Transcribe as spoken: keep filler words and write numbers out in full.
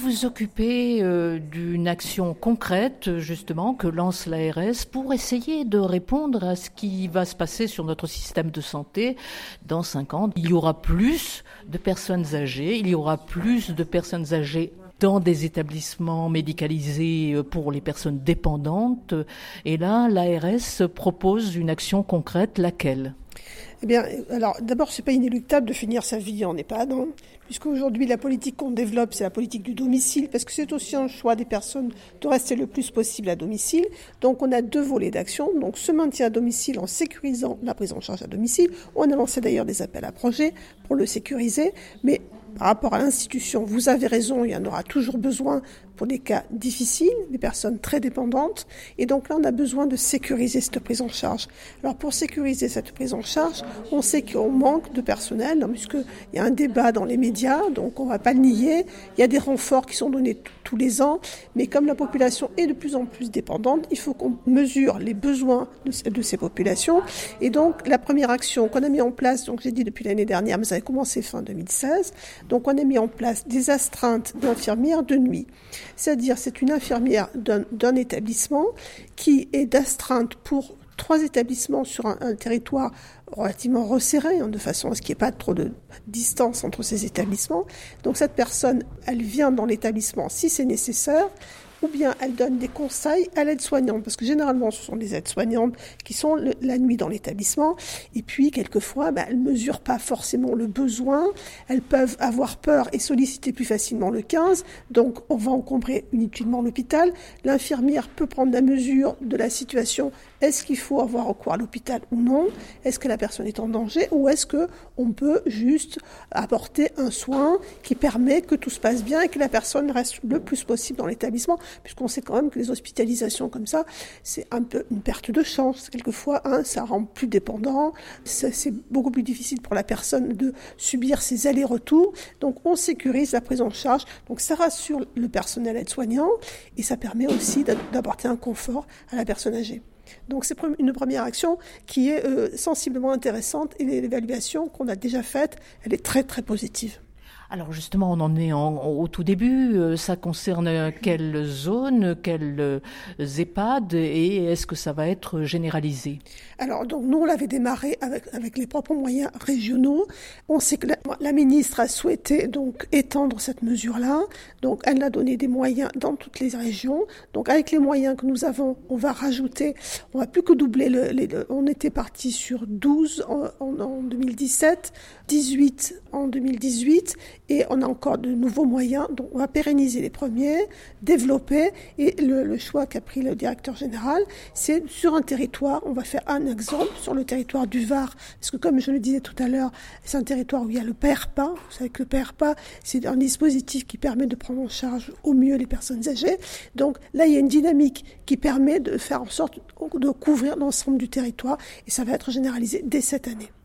vous occupez euh, d'une action concrète, justement, que lance l'A R S pour essayer de répondre à ce qui va se passer sur notre système de santé dans cinq ans. Il y aura plus de personnes âgées, il y aura plus de personnes âgées dans des établissements médicalisés pour les personnes dépendantes. Et là, l'A R S propose une action concrète, laquelle ? Eh bien, alors d'abord, c'est pas inéluctable de finir sa vie en EHPAD, hein, puisqu'aujourd'hui la politique qu'on développe, c'est la politique du domicile, parce que c'est aussi un choix des personnes de rester le plus possible à domicile. Donc, on a deux volets d'action. Donc, ce maintien à domicile en sécurisant la prise en charge à domicile. On a lancé d'ailleurs des appels à projets pour le sécuriser, mais par rapport à l'institution, vous avez raison, il y en aura toujours besoin pour des cas difficiles, des personnes très dépendantes. Et donc là, on a besoin de sécuriser cette prise en charge. Alors pour sécuriser cette prise en charge, on sait qu'on manque de personnel, puisqu'il y a un débat dans les médias, donc on ne va pas le nier. Il y a des renforts qui sont donnés t- tous les ans, mais comme la population est de plus en plus dépendante, il faut qu'on mesure les besoins de, c- de ces populations. Et donc la première action qu'on a mis en place, donc j'ai dit depuis l'année dernière, mais ça a commencé fin deux mille seize, donc on a mis en place des astreintes d'infirmières de nuit. C'est-à-dire, c'est une infirmière d'un, d'un établissement qui est d'astreinte pour trois établissements sur un, un territoire relativement resserré, hein, de façon à ce qu'il n'y ait pas trop de distance entre ces établissements. Donc cette personne, elle vient dans l'établissement si c'est nécessaire, ou bien elle donne des conseils à l'aide-soignante, parce que généralement ce sont des aides-soignantes qui sont le, la nuit dans l'établissement, et puis quelquefois bah, elles ne mesurent pas forcément le besoin, elles peuvent avoir peur et solliciter plus facilement le quinze, donc on va encombrer inutilement l'hôpital. L'infirmière peut prendre la mesure de la situation, est-ce qu'il faut avoir recours à l'hôpital ou non, est-ce que la personne est en danger, ou est-ce qu'on peut juste apporter un soin qui permet que tout se passe bien et que la personne reste le plus possible dans l'établissement, puisqu'on sait quand même que les hospitalisations comme ça, c'est un peu une perte de chance. Quelquefois, hein, ça rend plus dépendant, ça, c'est beaucoup plus difficile pour la personne de subir ces allers-retours. Donc, on sécurise la prise en charge. Donc, ça rassure le personnel aide-soignant et ça permet aussi d'apporter un confort à la personne âgée. Donc c'est une première action qui est euh, sensiblement intéressante et l'évaluation qu'on a déjà faite, elle est très très positive. Alors justement, on en est en, au tout début. Ça concerne quelle zone, quels EHPAD et est-ce que ça va être généralisé ? Alors donc nous on l'avait démarré avec avec les propres moyens régionaux. On sait que la, la ministre a souhaité donc étendre cette mesure-là. Donc elle a donné des moyens dans toutes les régions. Donc avec les moyens que nous avons, on va rajouter, on va plus que doubler le, les, on était parti sur douze en, en, en deux mille dix-sept, dix-huit en deux mille dix-huit. Et on a encore de nouveaux moyens, donc on va pérenniser les premiers, développer, et le, le choix qu'a pris le directeur général, c'est sur un territoire, on va faire un exemple sur le territoire du Var, parce que comme je le disais tout à l'heure, c'est un territoire où il y a le P R P A, vous savez que le P R P A, c'est un dispositif qui permet de prendre en charge au mieux les personnes âgées, donc là il y a une dynamique qui permet de faire en sorte de couvrir l'ensemble du territoire, et ça va être généralisé dès cette année.